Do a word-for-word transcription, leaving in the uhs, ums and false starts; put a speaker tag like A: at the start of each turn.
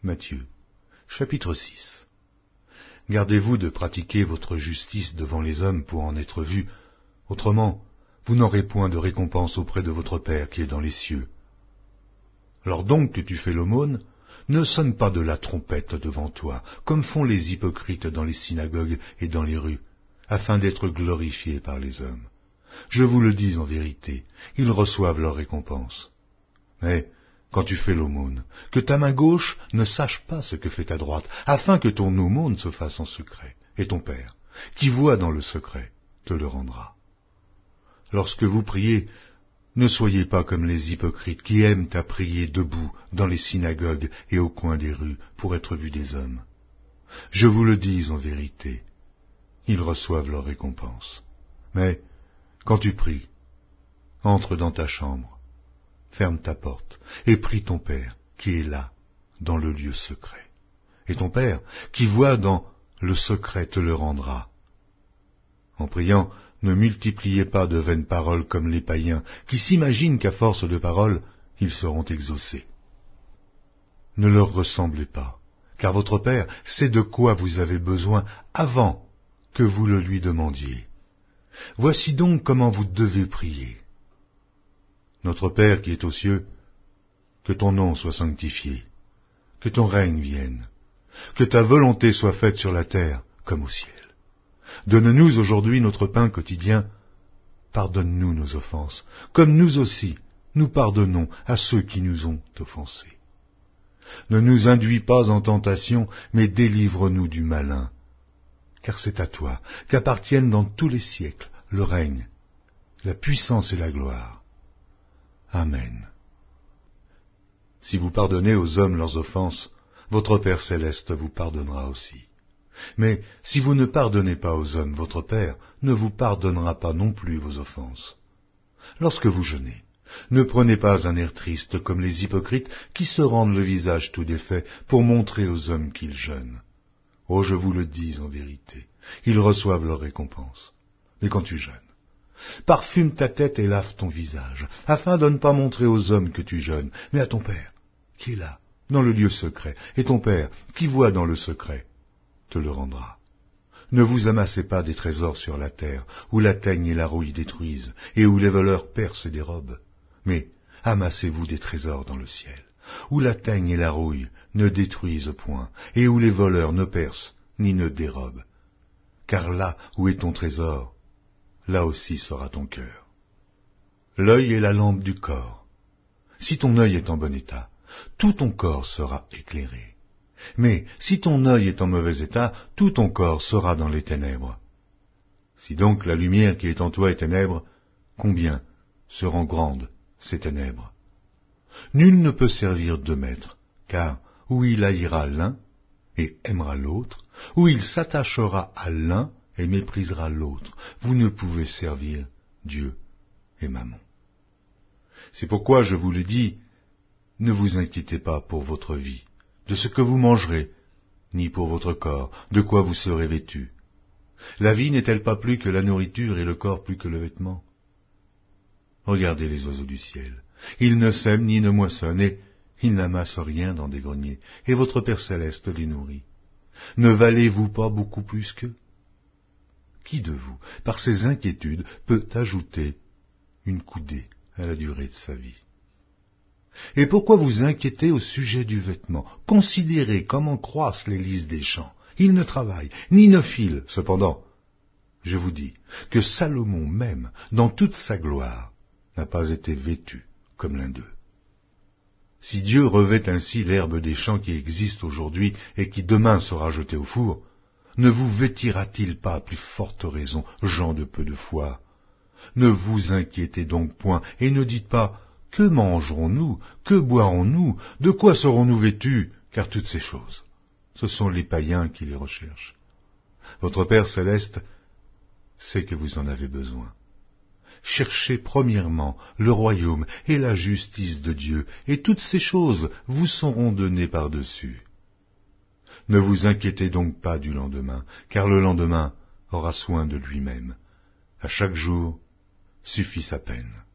A: Matthieu, chapitre six. Gardez-vous de pratiquer votre justice devant les hommes pour en être vus, autrement vous n'aurez point de récompense auprès de votre Père qui est dans les cieux. Lors donc que tu fais l'aumône, ne sonne pas de la trompette devant toi, comme font les hypocrites dans les synagogues et dans les rues, afin d'être glorifiés par les hommes. Je vous le dis en vérité, ils reçoivent leur récompense. Mais quand tu fais l'aumône, que ta main gauche ne sache pas ce que fait ta droite, afin que ton aumône se fasse en secret, et ton Père, qui voit dans le secret, te le rendra. Lorsque vous priez, ne soyez pas comme les hypocrites qui aiment à prier debout dans les synagogues et au coin des rues pour être vus des hommes. Je vous le dis en vérité, ils reçoivent leur récompense. Mais quand tu pries, entre dans ta chambre, ferme ta porte et prie ton Père qui est là, dans le lieu secret. Et ton Père, qui voit dans le secret, te le rendra. En priant, ne multipliez pas de vaines paroles comme les païens, qui s'imaginent qu'à force de paroles, ils seront exaucés. Ne leur ressemblez pas, car votre Père sait de quoi vous avez besoin avant que vous le lui demandiez. Voici donc comment vous devez prier. Notre Père qui est aux cieux, que ton nom soit sanctifié, que ton règne vienne, que ta volonté soit faite sur la terre comme au ciel. Donne-nous aujourd'hui notre pain quotidien. Pardonne-nous nos offenses, comme nous aussi, nous pardonnons à ceux qui nous ont offensés. Ne nous induis pas en tentation, mais délivre-nous du malin. Car c'est à toi qu'appartiennent dans tous les siècles le règne, la puissance et la gloire. Amen. Si vous pardonnez aux hommes leurs offenses, votre Père céleste vous pardonnera aussi. Mais si vous ne pardonnez pas aux hommes, votre Père ne vous pardonnera pas non plus vos offenses. Lorsque vous jeûnez, ne prenez pas un air triste comme les hypocrites qui se rendent le visage tout défait pour montrer aux hommes qu'ils jeûnent. Oh, je vous le dis en vérité, ils reçoivent leur récompense. Mais quand tu jeûnes, parfume ta tête et lave ton visage, afin de ne pas montrer aux hommes que tu jeûnes, mais à ton Père, qui est là, dans le lieu secret, et ton Père, qui voit dans le secret, te le rendra. Ne vous amassez pas des trésors sur la terre, où la teigne et la rouille détruisent, et où les voleurs percent et dérobent, mais amassez-vous des trésors dans le ciel, où la teigne et la rouille ne détruisent point, et où les voleurs ne percent ni ne dérobent. Car là où est ton trésor, là aussi sera ton cœur. L'œil est la lampe du corps. Si ton œil est en bon état, tout ton corps sera éclairé. Mais si ton œil est en mauvais état, tout ton corps sera dans les ténèbres. Si donc la lumière qui est en toi est ténèbre, combien seront grandes ces ténèbres? Nul ne peut servir deux maîtres, car ou il haïra l'un et aimera l'autre, ou il s'attachera à l'un et méprisera l'autre. Vous ne pouvez servir Dieu et Mammon. C'est pourquoi je vous le dis, ne vous inquiétez pas pour votre vie, de ce que vous mangerez, ni pour votre corps, de quoi vous serez vêtus. La vie n'est-elle pas plus que la nourriture et le corps plus que le vêtement? Regardez les oiseaux du ciel. Ils ne sèment ni ne moissonnent, et ils n'amassent rien dans des greniers, et votre Père céleste les nourrit. Ne valez-vous pas beaucoup plus qu'eux? Qui de vous, par ses inquiétudes, peut ajouter une coudée à la durée de sa vie? Et pourquoi vous inquiétez au sujet du vêtement? Considérez comment croissent les lys des champs. Ils ne travaillent, ni ne filent. Cependant, je vous dis que Salomon même, dans toute sa gloire, n'a pas été vêtu comme l'un d'eux. Si Dieu revêt ainsi l'herbe des champs qui existe aujourd'hui et qui demain sera jetée au four, ne vous vêtira-t-il pas à plus forte raison, gens de peu de foi? Ne vous inquiétez donc point, et ne dites pas « Que mangerons-nous? Que boirons-nous? De quoi serons-nous vêtus ?» Car toutes ces choses, ce sont les païens qui les recherchent. Votre Père céleste sait que vous en avez besoin. Cherchez premièrement le royaume et la justice de Dieu, et toutes ces choses vous seront données par-dessus. Ne vous inquiétez donc pas du lendemain, car le lendemain aura soin de lui-même. À chaque jour suffit sa peine.